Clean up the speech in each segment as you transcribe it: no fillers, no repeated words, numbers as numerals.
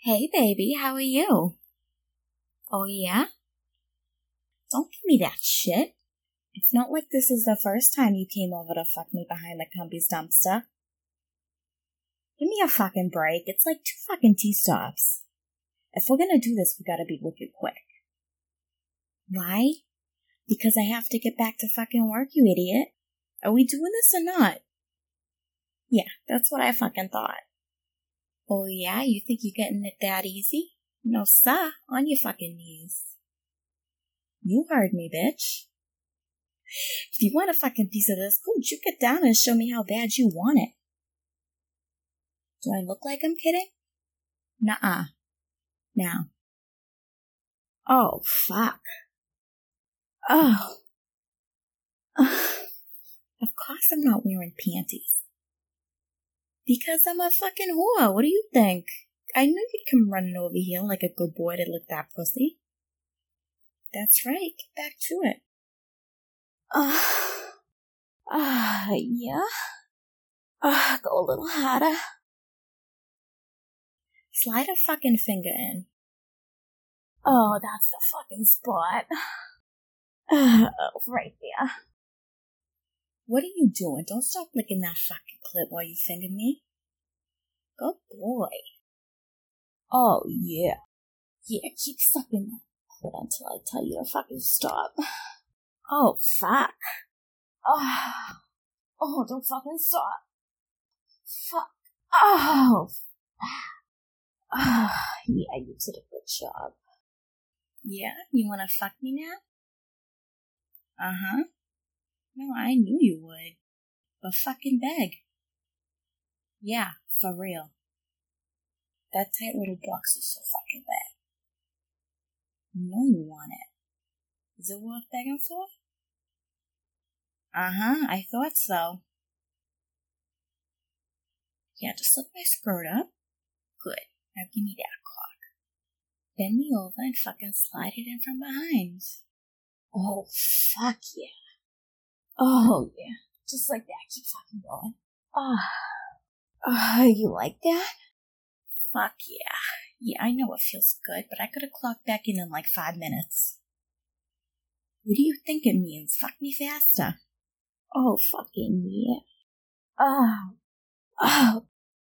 Hey, baby, how are you? Oh, yeah? Don't give me that shit. It's not like this is the first time you came over to fuck me behind the company's dumpster. Give me a fucking break. It's like 2 fucking T-stops. If we're gonna do this, we gotta be wicked quick. Why? Because I have to get back to fucking work, you idiot. Are we doing this or not? Yeah, that's what I fucking thought. Oh yeah, you think you're getting it that easy? No, sir, on your fucking knees. You heard me, bitch. If you want a fucking piece of this, go juke it down and show me how bad you want it. Do I look like I'm kidding? Nuh-uh. Now. Oh, fuck. Oh. Of course I'm not wearing panties. Because I'm a fucking whore. What do you think? I knew you'd come running over here like a good boy to lick that pussy. That's right. Get back to it. Yeah. Go a little harder. Slide a fucking finger in. Oh, that's the fucking spot. Right there. What are you doing? Don't stop licking that fucking clit while you finger me. Good boy. Oh, yeah. Yeah, keep sucking that clit until I tell you to fucking stop. Oh, fuck. Oh, don't fucking stop. Fuck. Oh. Yeah, you did a good job. Yeah? You wanna fuck me now? Uh-huh. No, I knew you would. But fucking beg. Yeah, for real. That tight little box is so fucking bad. You know you want it. Is it worth begging for? Uh-huh, I thought so. Yeah, just lift my skirt up. Good. Now give me that cock. Bend me over and fucking slide it in from behind. Oh, fuck yeah. Oh, yeah. Just like that. Keep fucking going. You like that? Fuck yeah. Yeah, I know it feels good, but I could have clocked back in like 5 minutes. What do you think it means? Fuck me faster. Oh, fucking yeah. Oh,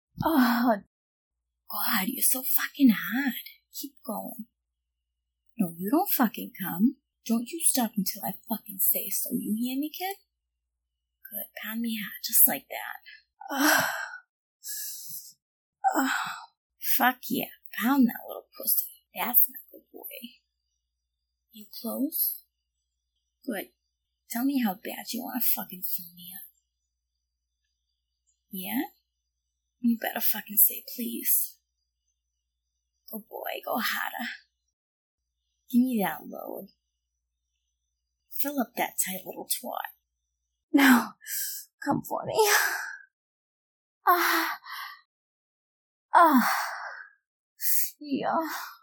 God, you're so fucking hot. Keep going. No, you don't fucking come. Don't you stop until I fucking say so. You hear me, kid? Good. Pound me hard, just like that. Fuck yeah. Pound that little pussy. That's my good boy. You close? Good. Tell me how bad you want to fucking fill me up. Yeah? You better fucking say please. Good boy, go harder. Give me that load. Fill up that tight little twat. Now, come for me. Yeah.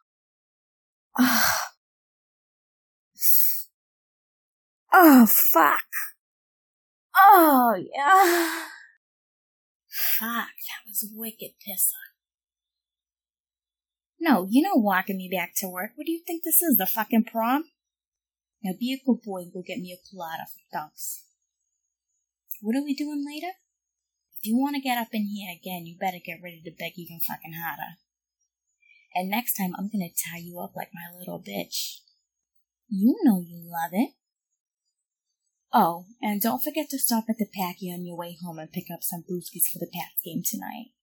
Oh, fuck. Oh, yeah. Fuck, that was a wicked pisser. No, you're not walking me back to work. What do you think this is, the fucking prom? Now be a good boy and go get me a colada from Dunks. What are we doing later? If you want to get up in here again, you better get ready to beg even fucking harder. And next time, I'm gonna tie you up like my little bitch. You know you love it. Oh, and don't forget to stop at the Packy on your way home and pick up some brewskis for the Pats game tonight.